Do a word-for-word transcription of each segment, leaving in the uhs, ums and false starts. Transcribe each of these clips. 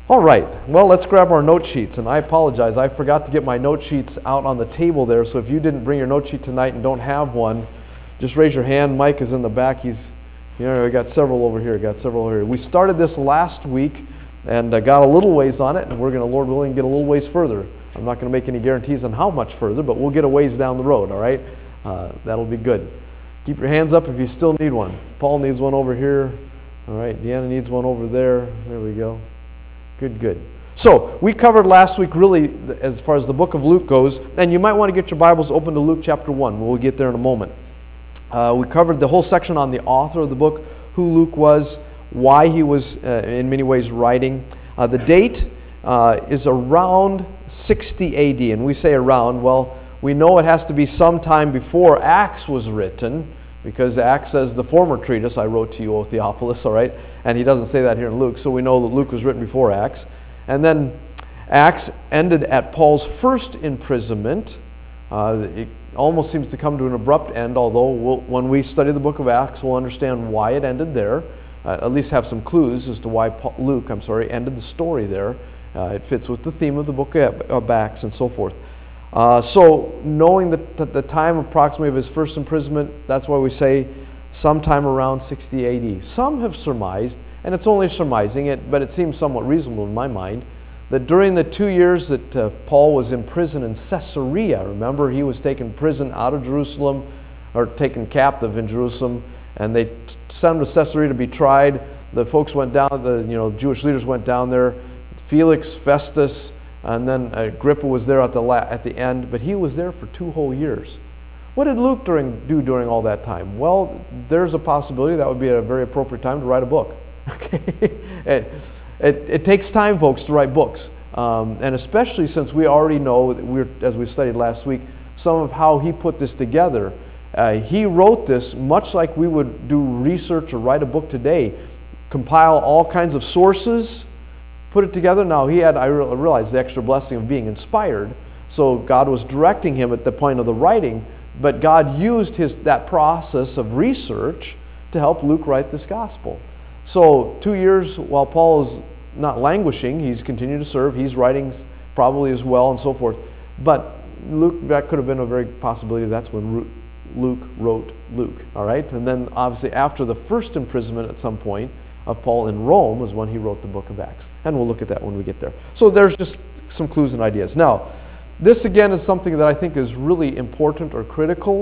All right, well, let's grab our note sheets. And I apologize, I forgot to get my note sheets out on the table there. So if you didn't bring your note sheet tonight and don't have one, just raise your hand. Mike is in the back. He's, you know, we got several over here. Got several over here. We started this last week and uh, got a little ways on it, and we're going to, Lord willing, get a little ways further. I'm not going to make any guarantees on how much further, but we'll get a ways down the road. All right, uh, that'll be good. Keep your hands up if you still need one. Paul needs one over here. All right, Deanna needs one over there. There we go. Good, good. So, we covered last week really as far as the book of Luke goes, and you might want to get your Bibles open to Luke chapter one. We'll get there in a moment. Uh, we covered the whole section on the author of the book, who Luke was, why he was uh, in many ways writing. Uh, the date uh, is around sixty A D, and we say around, well, we know it has to be sometime before Acts was written, because Acts says the former treatise I wrote to you, O Theophilus, all right? And he doesn't say that here in Luke, so we know that Luke was written before Acts. And then Acts ended at Paul's first imprisonment. Uh, it almost seems to come to an abrupt end, although we'll, when we study the book of Acts, we'll understand why it ended there, uh, at least have some clues as to why Paul, Luke, I'm sorry, ended the story there. Uh, it fits with the theme of the book of Acts and so forth. Uh, so knowing that, that the time approximately of his first imprisonment, that's why we say sometime around sixty A D. Some have surmised, and it's only surmising it, but it seems somewhat reasonable in my mind, that during the two years that uh, Paul was in prison in Caesarea, remember he was taken prison out of Jerusalem, or taken captive in Jerusalem, and they sent him to Caesarea to be tried. The folks went down, the you know Jewish leaders went down there, Felix, Festus, and then Agrippa was there at the la- at the end, but he was there for two whole years. What did Luke during, do during all that time? Well, there's a possibility that would be a very appropriate time to write a book. Okay, it, it, it takes time, folks, to write books, um, and especially since we already know, that we're, as we studied last week, some of how he put this together. Uh, he wrote this much like we would do research or write a book today, compile all kinds of sources, put it together. Now, he had, I realized, the extra blessing of being inspired, so God was directing him at the point of the writing, but God used his that process of research to help Luke write this gospel. So, two years while Paul is not languishing, he's continued to serve, he's writing probably as well and so forth, but Luke, that could have been a very possibility that's when Luke wrote Luke, all right? And then, obviously, after the first imprisonment at some point of Paul in Rome was when he wrote the book of Acts. And we'll look at that when we get there. So there's just some clues and ideas. Now, this again is something that I think is really important or critical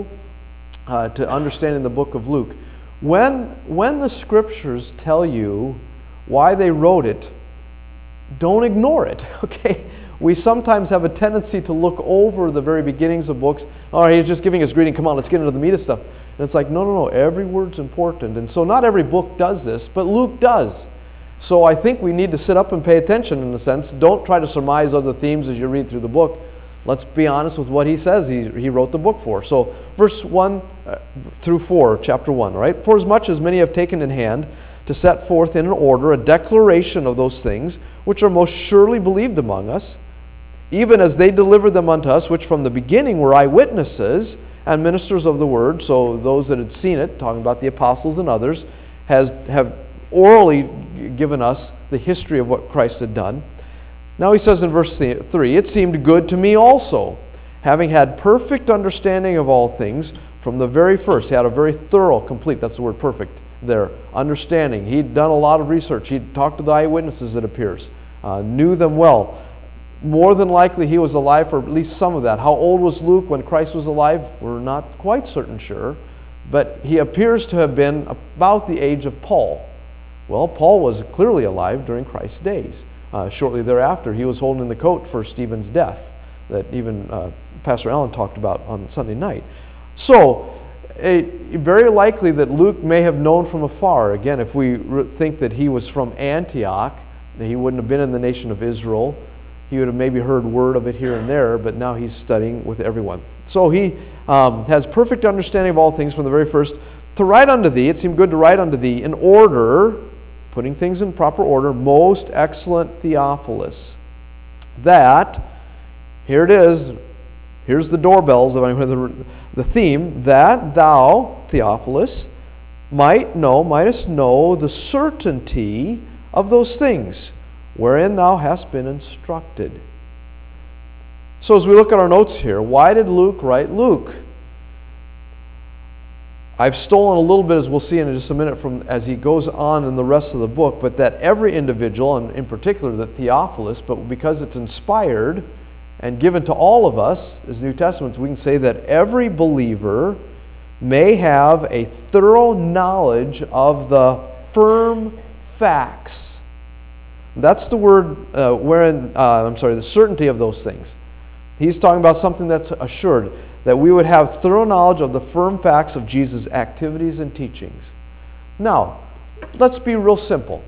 uh, to understanding the book of Luke. When, when the scriptures tell you why they wrote it, don't ignore it, okay? We sometimes have a tendency to look over the very beginnings of books. All right, he's just giving us greeting. Come on, let's get into the meat of stuff. And it's like, no, no, no, every word's important. And so not every book does this, but Luke does. So I think we need to sit up and pay attention in a sense. Don't try to surmise other themes as you read through the book. Let's be honest with what he says he, he wrote the book for. So verse one uh, through four, chapter one, right? For as much as many have taken in hand to set forth in an order a declaration of those things which are most surely believed among us, even as they delivered them unto us, which from the beginning were eyewitnesses and ministers of the word. So those that had seen it, talking about the apostles and others, has have orally given us the history of what Christ had done. Now he says in verse three, it seemed good to me also, having had perfect understanding of all things from the very first. He had a very thorough, complete, that's the word perfect there, understanding. He'd done a lot of research. He'd talked to the eyewitnesses, it appears, uh, knew them well. More than likely he was alive for at least some of that. How old was Luke when Christ was alive? We're not quite certain sure, but he appears to have been about the age of Paul. Well, Paul was clearly alive during Christ's days. Uh, shortly thereafter, he was holding the coat for Stephen's death that even uh, Pastor Allen talked about on Sunday night. So, it, very likely that Luke may have known from afar. Again, if we re- think that he was from Antioch, that he wouldn't have been in the nation of Israel. He would have maybe heard word of it here and there, but now he's studying with everyone. So he um, has perfect understanding of all things from the very first. To write unto thee, it seemed good to write unto thee in order, putting things in proper order, most excellent Theophilus, that, here it is, here's the doorbells, of the, the theme, that thou, Theophilus, might know, mightest know the certainty of those things wherein thou hast been instructed. So as we look at our notes here, why did Luke write Luke? I've stolen a little bit, as we'll see in just a minute, from as he goes on in the rest of the book, but that every individual, and in particular the Theophilus, but because it's inspired and given to all of us as New Testaments, we can say that every believer may have a thorough knowledge of the firm facts. That's the word uh, wherein, uh, I'm sorry, the certainty of those things. He's talking about something that's assured, that we would have thorough knowledge of the firm facts of Jesus' activities and teachings. Now, let's be real simple.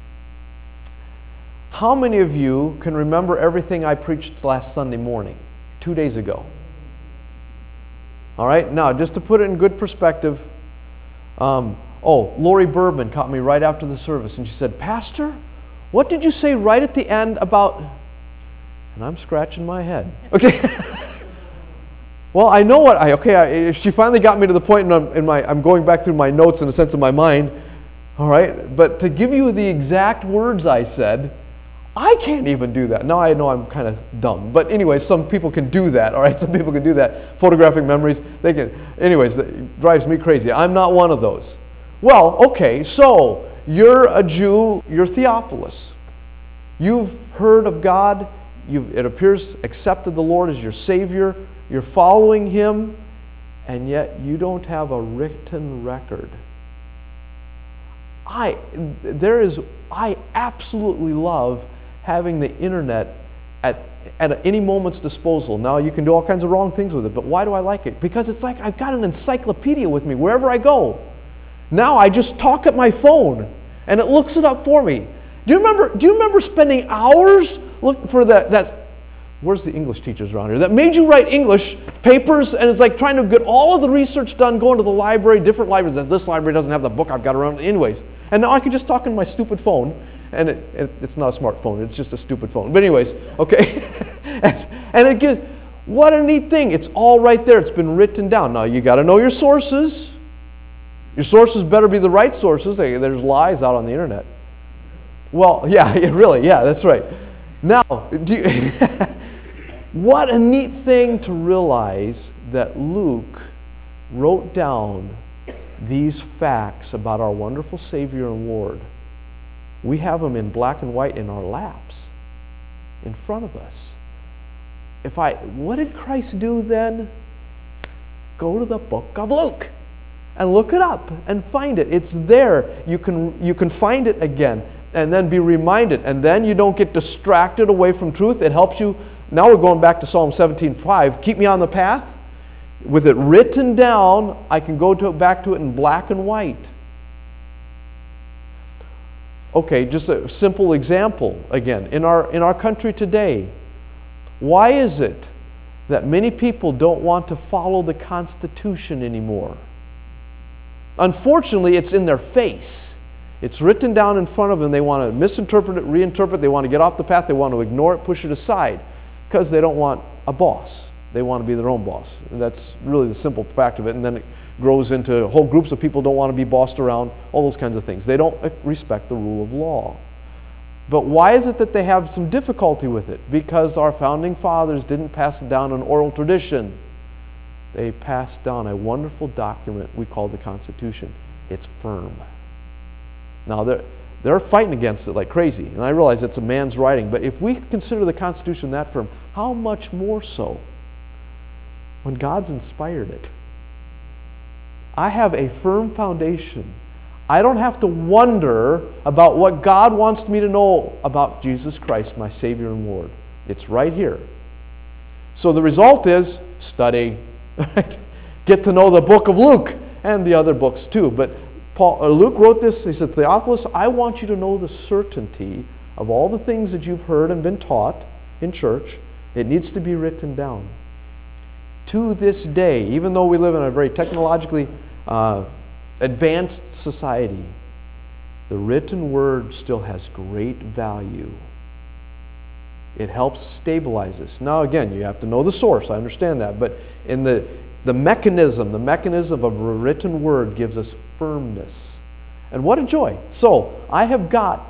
How many of you can remember everything I preached last Sunday morning, two days ago? All right, now, just to put it in good perspective, um, oh, Lori Bergman caught me right after the service, and she said, Pastor, what did you say right at the end about... And I'm scratching my head. Okay. Well, I know what I, okay, I, she finally got me to the point in, in my, I'm going back through my notes in a sense of my mind, all right, but to give you the exact words I said, I can't even do that. Now I know I'm kind of dumb, but anyway, some people can do that, all right, some people can do that. Photographic memories, they can, anyways, that drives me crazy. I'm not one of those. Well, okay, so you're a Jew, you're Theophilus. You've heard of God, you've, it appears, accepted the Lord as your Savior, you're following Him, and yet you don't have a written record. I, there is, I absolutely love having the internet at, at any moment's disposal. Now, you can do all kinds of wrong things with it, but why do I like it? Because it's like I've got an encyclopedia with me wherever I go. Now I just talk at my phone, and it looks it up for me. Do you remember, do you remember spending hours looking for that, that where's the English teachers around here, that made you write English papers, and it's like trying to get all of the research done, going to the library, different libraries, and this library doesn't have the book I've got around, anyways. And now I can just talk on my stupid phone, and it, it, it's not a smartphone, it's just a stupid phone. But anyways, okay. and, and it gives, what a neat thing, it's all right there, it's been written down. Now you got to know your sources. Your sources better be the right sources. There's lies out on the internet. Well, yeah, really, yeah, that's right. Now, do you what a neat thing to realize that Luke wrote down these facts about our wonderful Savior and Lord. We have them in black and white in our laps, in front of us. If I, what did Christ do then? Go to the book of Luke and look it up and find it. It's there. You can, you can find it again and then be reminded, and then you don't get distracted away from truth. It helps you. Now we're going back to Psalm seventeen five. Keep me on the path. With it written down, I can go to, back to it in black and white. Okay, just a simple example again. In our, in our country today, why is it that many people don't want to follow the Constitution anymore? Unfortunately, it's in their face. It's written down in front of them. They want to misinterpret it, reinterpret. They want to get off the path. They want to ignore it, push it aside, because they don't want a boss. They want to be their own boss. And that's really the simple fact of it. And then it grows into whole groups of people don't want to be bossed around, all those kinds of things. They don't respect the rule of law. But why is it that they have some difficulty with it? Because our founding fathers didn't pass down an oral tradition. They passed down a wonderful document we call the Constitution. It's firm. Now, they're, they're fighting against it like crazy, and I realize it's a man's writing, but if we consider the Constitution that firm, how much more so when God's inspired it? I have a firm foundation. I don't have to wonder about what God wants me to know about Jesus Christ, my Savior and Lord. It's right here. So the result is study. Get to know the book of Luke and the other books too. But Paul, uh, Luke wrote this. He said, Theophilus, I want you to know the certainty of all the things that you've heard and been taught in church. It needs to be written down. To this day, even though we live in a very technologically uh, advanced society, the written word still has great value. It helps stabilize us. Now again, you have to know the source, I understand that, but in the, the mechanism, the mechanism of a written word gives us firmness. And what a joy. So, I have got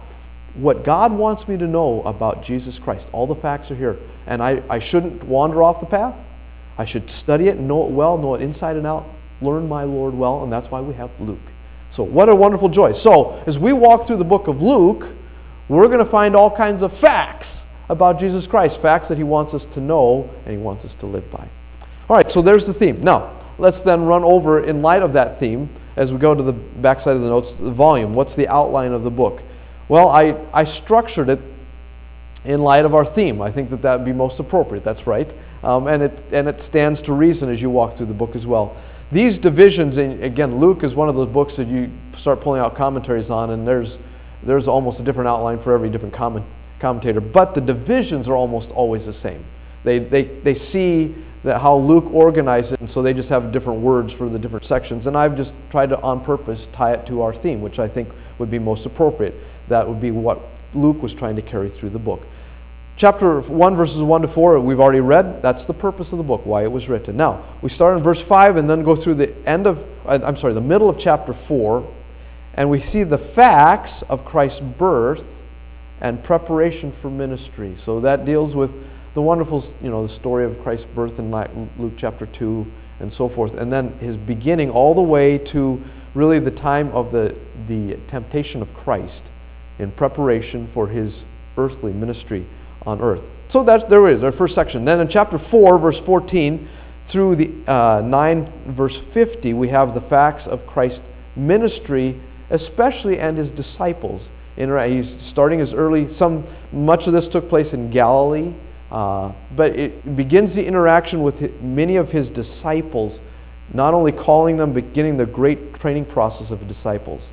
what God wants me to know about Jesus Christ. All the facts are here. And I, I shouldn't wander off the path. I should study it and know it well, know it inside and out, learn my Lord well, and that's why we have Luke. So what a wonderful joy. So as we walk through the book of Luke, we're going to find all kinds of facts about Jesus Christ, facts that he wants us to know and he wants us to live by. All right, so there's the theme. Now, let's then run over, in light of that theme, as we go to the backside of the notes, the volume. What's the outline of the book? Well, I, I structured it in light of our theme. I think that that would be most appropriate. That's right. Um, and, it, and it stands to reason as you walk through the book as well. These divisions, in, again, Luke is one of those books that you start pulling out commentaries on, and there's, there's almost a different outline for every different comment, commentator. But the divisions are almost always the same. They, they, they see that how Luke organized it, and so they just have different words for the different sections. And I've just tried to, on purpose, tie it to our theme, which I think would be most appropriate. That would be what Luke was trying to carry through the book. Chapter one, verses one to four, we've already read. That's the purpose of the book, why it was written. Now, we start in verse five and then go through the end of, I'm sorry, the middle of chapter four, and we see the facts of Christ's birth and preparation for ministry. So that deals with the wonderful, you know, the story of Christ's birth in Luke chapter two and so forth, and then his beginning all the way to really the time of the, the temptation of Christ in preparation for his earthly ministry on earth. So that's, there it is, our first section. Then in chapter four, verse fourteen, through the uh, nine, verse fifty, we have the facts of Christ's ministry, especially and his disciples. He's starting his early, some, much of this took place in Galilee, uh, but it begins the interaction with many of his disciples, not only calling them, but beginning the great training process of disciples.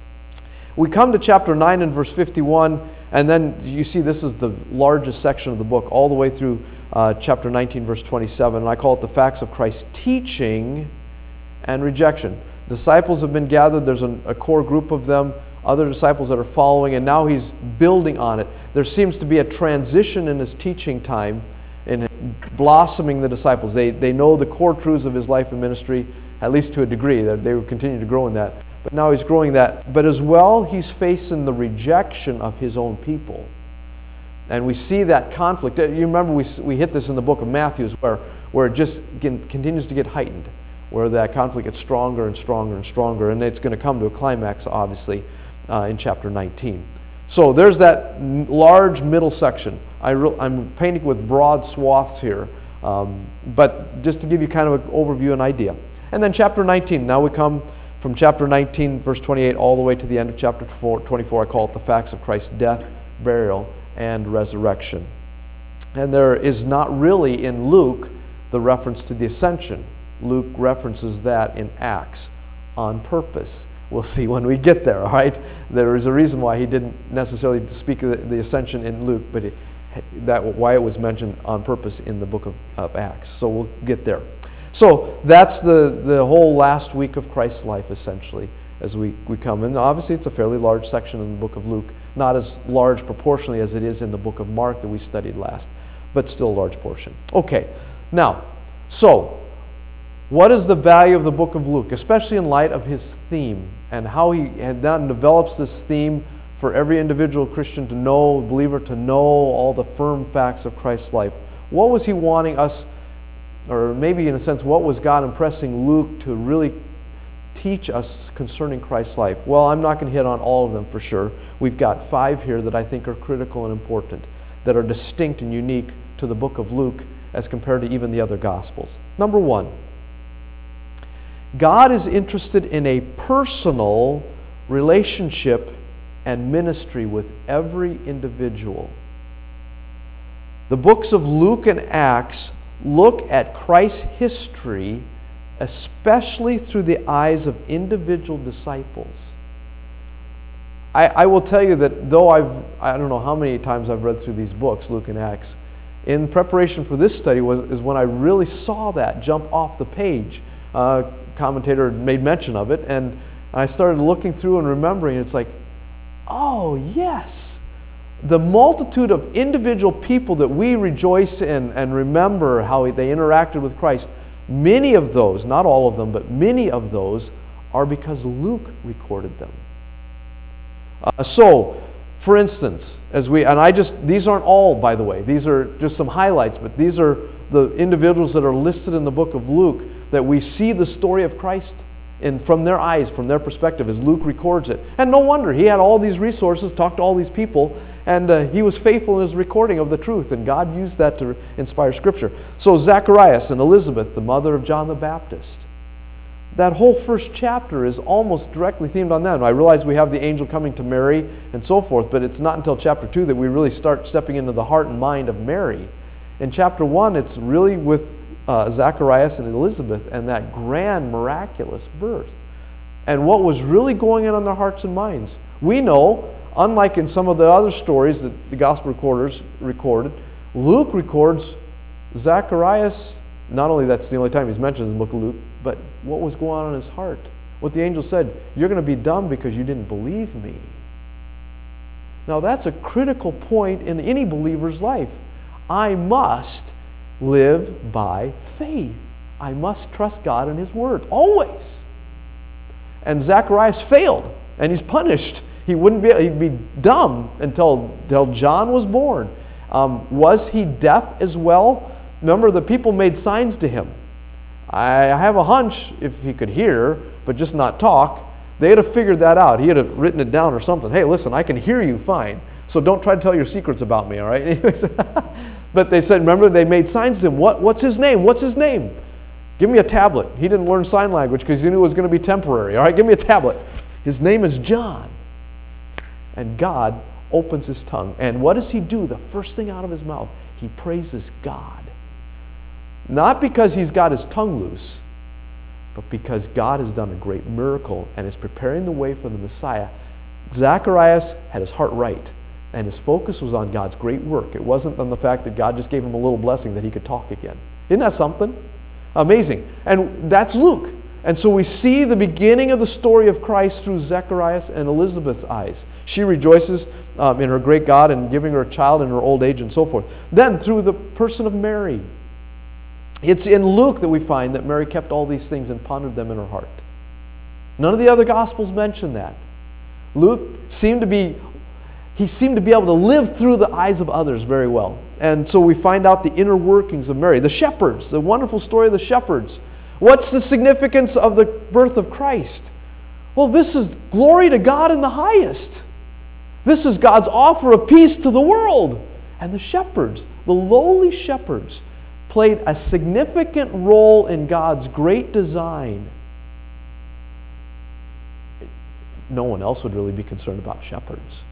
We come to chapter nine and verse fifty-one, and then you see this is the largest section of the book, all the way through uh, chapter nineteen, verse twenty-seven, and I call it the facts of Christ's teaching and rejection. Disciples have been gathered, there's a, a core group of them, other disciples that are following, and now he's building on it. There seems to be a transition in his teaching time, in blossoming the disciples. They, they know the core truths of his life and ministry, at least to a degree, that they will continue to grow in that. But now he's growing that. But as well, he's facing the rejection of his own people. And we see that conflict. You remember we, we hit this in the book of Matthew, where, where it just get, continues to get heightened, where that conflict gets stronger and stronger and stronger. And it's going to come to a climax, obviously, uh, in chapter nineteen. So there's that large middle section. I re- I'm painting with broad swaths here, um, but just to give you kind of an overview and idea. And then chapter nineteen, now we come from chapter nineteen, verse twenty-eight, all the way to the end of chapter twenty-four. I call it the facts of Christ's death, burial, and resurrection. And there is not really in Luke the reference to the ascension. Luke references that in Acts on purpose. We'll see when we get there, all right? There is a reason why he didn't necessarily speak of the, the ascension in Luke, but it, that why it was mentioned on purpose in the book of, of Acts. So we'll get there. So that's the, the whole last week of Christ's life, essentially, as we, we come in. Obviously, it's a fairly large section in the book of Luke, not as large proportionally as it is in the book of Mark that we studied last, but still a large portion. Okay, now, so what is the value of the book of Luke, especially in light of his theme and how he and then develops this theme for every individual Christian to know, believer to know all the firm facts of Christ's life? What was he wanting us, or maybe in a sense, what was God impressing Luke to really teach us concerning Christ's life? Well, I'm not going to hit on all of them for sure. We've got five here that I think are critical and important, that are distinct and unique to the book of Luke as compared to even the other Gospels. Number one, God is interested in a personal relationship and ministry with every individual. The books of Luke and Acts look at Christ's history, especially through the eyes of individual disciples. I, I will tell you that though I've, I don't know how many times I've read through these books, Luke and Acts, in preparation for this study was, is when I really saw that jump off the page. Uh, commentator made mention of it, and I started looking through and remembering, it's like, oh yes, the multitude of individual people that we rejoice in and remember how they interacted with Christ, many of those, not all of them, but many of those are because Luke recorded them. Uh, so, For instance, as we, and I just, these aren't all, by the way, these are just some highlights, but these are the individuals that are listed in the book of Luke that we see the story of Christ in, from their eyes, from their perspective, as Luke records it. And no wonder, he had all these resources, talked to all these people, and uh, he was faithful in his recording of the truth, and God used that to inspire Scripture. So Zacharias and Elizabeth, the mother of John the Baptist, that whole first chapter is almost directly themed on them. I realize we have the angel coming to Mary and so forth, but it's not until chapter two that we really start stepping into the heart and mind of Mary. In chapter one, it's really with uh, Zacharias and Elizabeth and that grand, miraculous birth. And what was really going on in their hearts and minds. We know, unlike in some of the other stories that the gospel recorders recorded, Luke records Zacharias, not only that's the only time he's mentioned in the book of Luke, but what was going on in his heart. What the angel said, you're going to be dumb because you didn't believe me. Now that's a critical point in any believer's life. I must live by faith. I must trust God and His Word, always. And Zacharias failed, and he's punished. He wouldn't be, he'd be dumb until, until John was born. Um, was he deaf as well? Remember, the people made signs to him. I have a hunch if he could hear, but just not talk, they'd have figured that out. He had have written it down or something. Hey, listen, I can hear you fine, so don't try to tell your secrets about me, all right? But they said, remember, they made signs to him. What, what's his name? What's his name? Give me a tablet. He didn't learn sign language because he knew it was going to be temporary, all right? Give me a tablet. His name is John. And God opens his tongue. And what does he do? The first thing out of his mouth, he praises God. Not because he's got his tongue loose, but because God has done a great miracle and is preparing the way for the Messiah. Zacharias had his heart right, and his focus was on God's great work. It wasn't on the fact that God just gave him a little blessing that he could talk again. Isn't that something? Amazing. And that's Luke. And so we see the beginning of the story of Christ through Zacharias and Elizabeth's eyes. She rejoices um, in her great God and giving her a child in her old age and so forth. Then through the person of Mary. It's in Luke that we find that Mary kept all these things and pondered them in her heart. None of the other Gospels mention that. Luke seemed to be, he seemed to be able to live through the eyes of others very well. And so we find out the inner workings of Mary. The shepherds, the wonderful story of the shepherds. What's the significance of the birth of Christ? Well, this is glory to God in the highest. This is God's offer of peace to the world. And the shepherds, the lowly shepherds, played a significant role in God's great design. No one else would really be concerned about shepherds.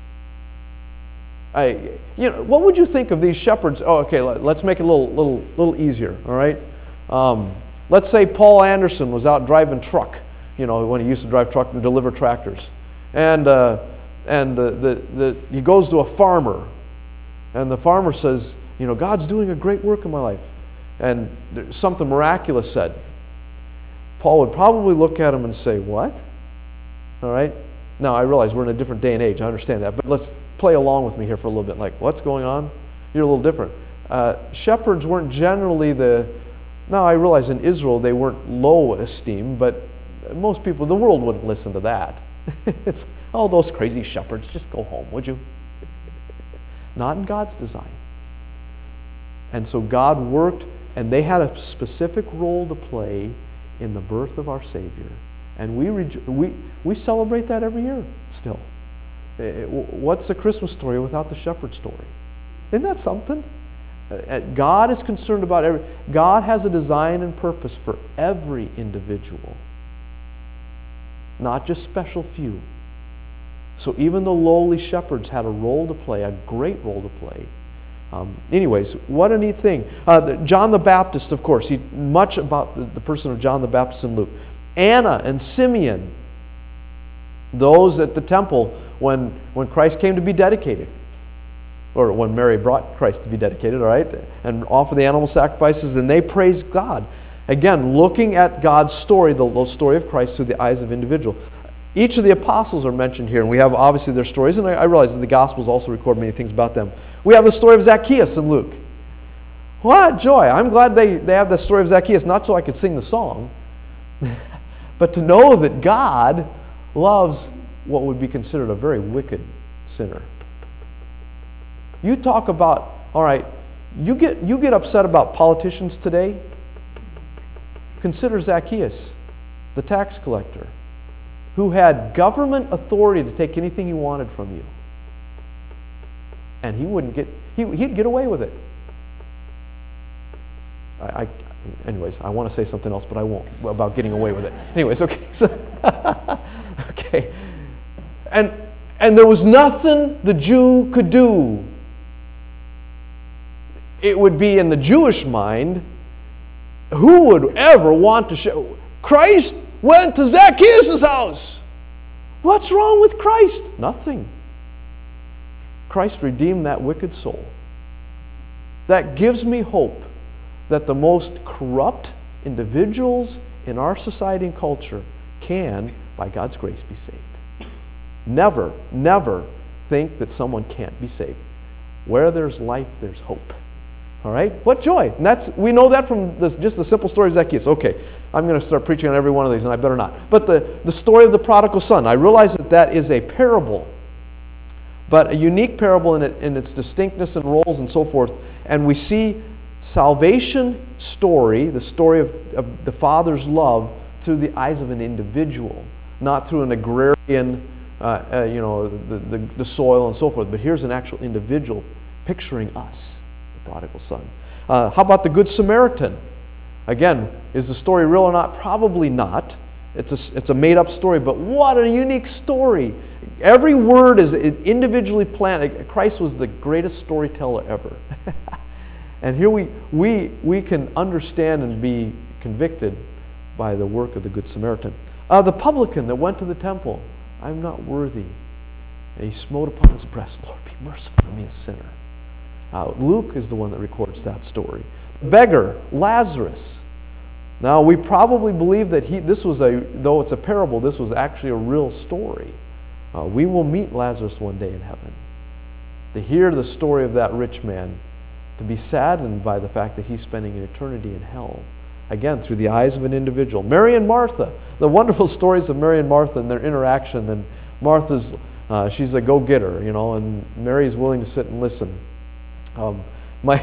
I, you know, what would you think of these shepherds? Oh, okay, let's make it a little, little, little easier. All right. Um, let's say Paul Anderson was out driving truck. You know, when he used to drive truck and deliver tractors, and uh, and the, the the he goes to a farmer, and the farmer says, you know, God's doing a great work in my life. And something miraculous said. Paul would probably look at him and say, what? All right? Now, I realize we're in a different day and age. I understand that. But let's play along with me here for a little bit. Like, what's going on? You're a little different. Uh, shepherds weren't generally the... Now, I realize in Israel they weren't low esteem, but most people, the world wouldn't listen to that. It's, oh, those crazy shepherds, just go home, would you? Not in God's design. And so God worked, and they had a specific role to play in the birth of our Savior. And we rejo- we we celebrate that every year still. It, what's the Christmas story without the shepherd story? Isn't that something? God is concerned about every... God has a design and purpose for every individual. Not just special few. So even the lowly shepherds had a role to play, a great role to play. Um, anyways, what a neat thing. Uh, the, John the Baptist, of course, he, much about the, the person of John the Baptist in Luke. Anna and Simeon, those at the temple when, when Christ came to be dedicated, or when Mary brought Christ to be dedicated, all right, and offer the animal sacrifices, and they praised God. Again, looking at God's story, the, the story of Christ through the eyes of individual. Each of the apostles are mentioned here, and we have obviously their stories, and I, I realize that the Gospels also record many things about them. We have the story of Zacchaeus in Luke. What joy! I'm glad they, they have the story of Zacchaeus, not so I could sing the song, but to know that God loves what would be considered a very wicked sinner. You talk about, all right, you get, you get upset about politicians today. Consider Zacchaeus, the tax collector, who had government authority to take anything he wanted from you. And he wouldn't get, he, he'd get away with it. I, I, anyways, I want to say something else, but I won't, about getting away with it. Anyways, okay. So, okay. And, and there was nothing the Jew could do. It would be in the Jewish mind, who would ever want to show? Christ went to Zacchaeus' house. What's wrong with Christ? Nothing. Christ redeemed that wicked soul. That gives me hope that the most corrupt individuals in our society and culture can, by God's grace, be saved. Never, never think that someone can't be saved. Where there's life, there's hope. All right? What joy. And that's, we know that from this, just the simple story of Zacchaeus. Okay, I'm going to start preaching on every one of these, and I better not. But the, the story of the prodigal son, I realize that that is a parable, but a unique parable in, it, in its distinctness and roles and so forth. And we see salvation story, the story of, of the Father's love, through the eyes of an individual, not through an agrarian, uh, uh, you know, the, the, the soil and so forth. But here's an actual individual picturing us, the prodigal son. Uh, how about the Good Samaritan? Again, is the story real or not? Probably not. It's a, it's a made-up story, but what a unique story. Every word is individually planned. Christ was the greatest storyteller ever. And here we, we, we can understand and be convicted by the work of the Good Samaritan. Uh, the publican that went to the temple, I'm not worthy. And he smote upon his breast, Lord, be merciful to me, a sinner. Uh, Luke is the one that records that story. Beggar, Lazarus. Now, we probably believe that he, this was a, though it's a parable, this was actually a real story. Uh, we will meet Lazarus one day in heaven. To hear the story of that rich man, to be saddened by the fact that he's spending an eternity in hell. Again, through the eyes of an individual. Mary and Martha, the wonderful stories of Mary and Martha and their interaction. And Martha's, uh, she's a go-getter, you know, and Mary's willing to sit and listen. Um, my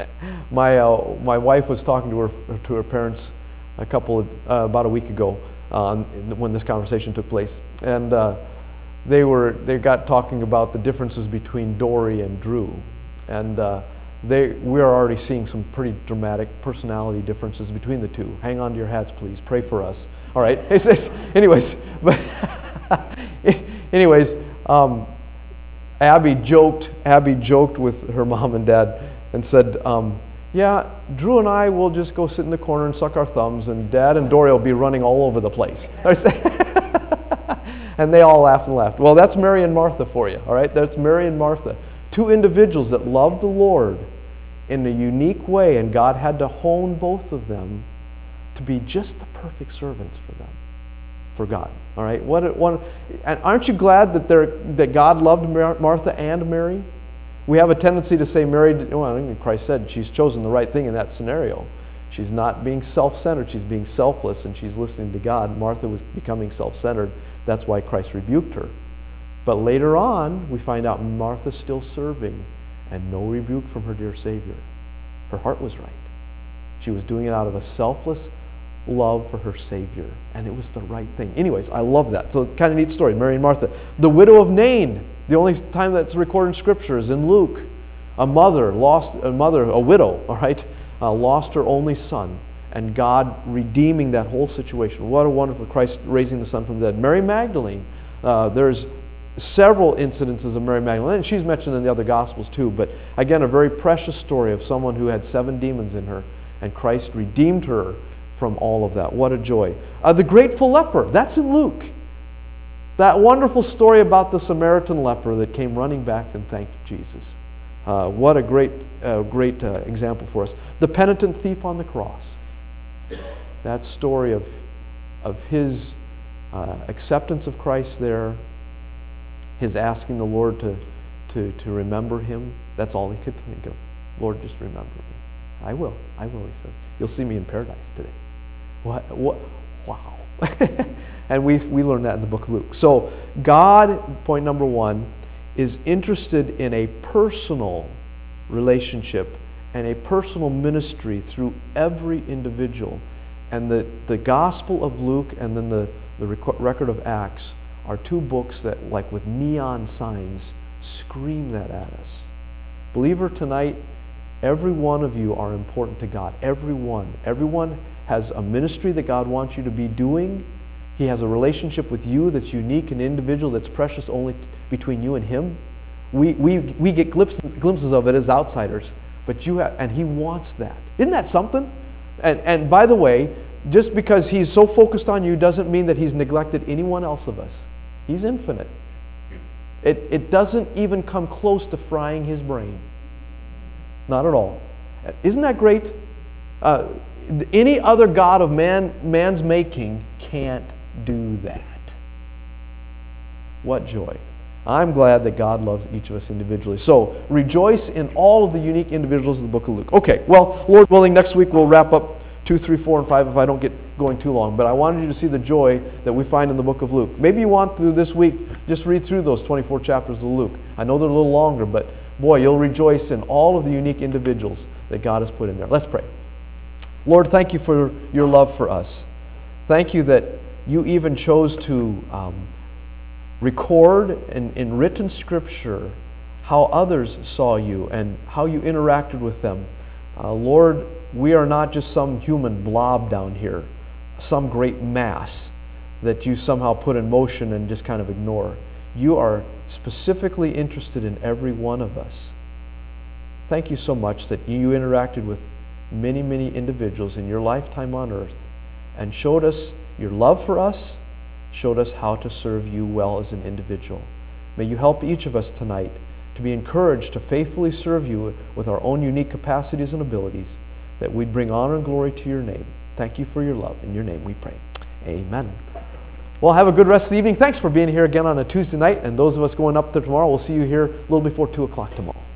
my uh, my wife was talking to her to her parents a couple of, uh, about a week ago uh, when this conversation took place, and uh, they were they got talking about the differences between Dory and Drew, and uh, they we are already seeing some pretty dramatic personality differences between the two. Hang on to your hats, please. Pray for us. All right. It's, it's, anyways, but anyways, um, Abby joked. Abby joked with her mom and dad and said, um, "Yeah, Drew and I will just go sit in the corner and suck our thumbs, and Dad and Dory will be running all over the place." And they all laughed and laughed. Well, that's Mary and Martha for you. All right, that's Mary and Martha. Two individuals that loved the Lord in a unique way, and God had to hone both of them to be just the perfect servants for them, for God. All right, what? what and aren't you glad that there that God loved Martha and Mary? We have a tendency to say Mary. Well, I think Christ said she's chosen the right thing in that scenario. She's not being self-centered. She's being selfless, and she's listening to God. Martha was becoming self-centered. That's why Christ rebuked her. But later on, we find out Martha's still serving, and no rebuke from her dear Savior. Her heart was right. She was doing it out of a selfless love for her Savior, and it was the right thing. Anyways, I love that. So, kind of neat story, Mary and Martha. The widow of Nain, the only time that's recorded in Scripture is in Luke. A mother lost, a mother, a widow, all right, uh, lost her only son, and God redeeming that whole situation. What a wonderful Christ raising the son from the dead. Mary Magdalene, uh, there's several incidences of Mary Magdalene, and she's mentioned in the other Gospels too, but again, a very precious story of someone who had seven demons in her, and Christ redeemed her from all of that. What a joy. Uh, the grateful leper, that's in Luke. That wonderful story about the Samaritan leper that came running back and thanked Jesus. Uh, what a great, uh, great uh, example for us. The penitent thief on the cross. That story of, of his uh, acceptance of Christ there, his asking the Lord to, to, to remember him. That's all he could think of. Lord, just remember me. I will. I will, he says. You'll see me in paradise today. What? What? Wow. And we we learned that in the book of Luke. So God, point number one, is interested in a personal relationship and a personal ministry through every individual. And the, the Gospel of Luke and then the, the record of Acts are two books that, like with neon signs, scream that at us. Believer, tonight, every one of you are important to God. Everyone. Everyone has a ministry that God wants you to be doing. He has a relationship with you that's unique and individual, that's precious only t- between you and Him. We, we, we get glimpses, glimpses of it as outsiders, but you have, and He wants that. Isn't that something? And, and by the way, just because He's so focused on you doesn't mean that He's neglected anyone else of us. He's infinite. It, it doesn't even come close to frying His brain. Not at all. Isn't that great? Uh, any other God of man, man's making can't do that. What joy. I'm glad that God loves each of us individually. So, rejoice in all of the unique individuals of the book of Luke. Okay, well, Lord willing, next week we'll wrap up two, three, four, and five if I don't get going too long. But I wanted you to see the joy that we find in the book of Luke. Maybe you want to, this week, just read through those twenty-four chapters of Luke. I know they're a little longer, but boy, you'll rejoice in all of the unique individuals that God has put in there. Let's pray. Lord, thank you for your love for us. Thank you that you even chose to um, record in, in written scripture how others saw you and how you interacted with them. Uh, Lord, we are not just some human blob down here, some great mass that you somehow put in motion and just kind of ignore. You are specifically interested in every one of us. Thank you so much that you interacted with many, many individuals in your lifetime on earth and showed us your love for us, showed us how to serve you well as an individual. May you help each of us tonight to be encouraged to faithfully serve you with our own unique capacities and abilities, that we'd bring honor and glory to your name. Thank you for your love. In your name we pray. Amen. Well, have a good rest of the evening. Thanks for being here again on a Tuesday night. And those of us going up there tomorrow, we'll see you here a little before two o'clock tomorrow.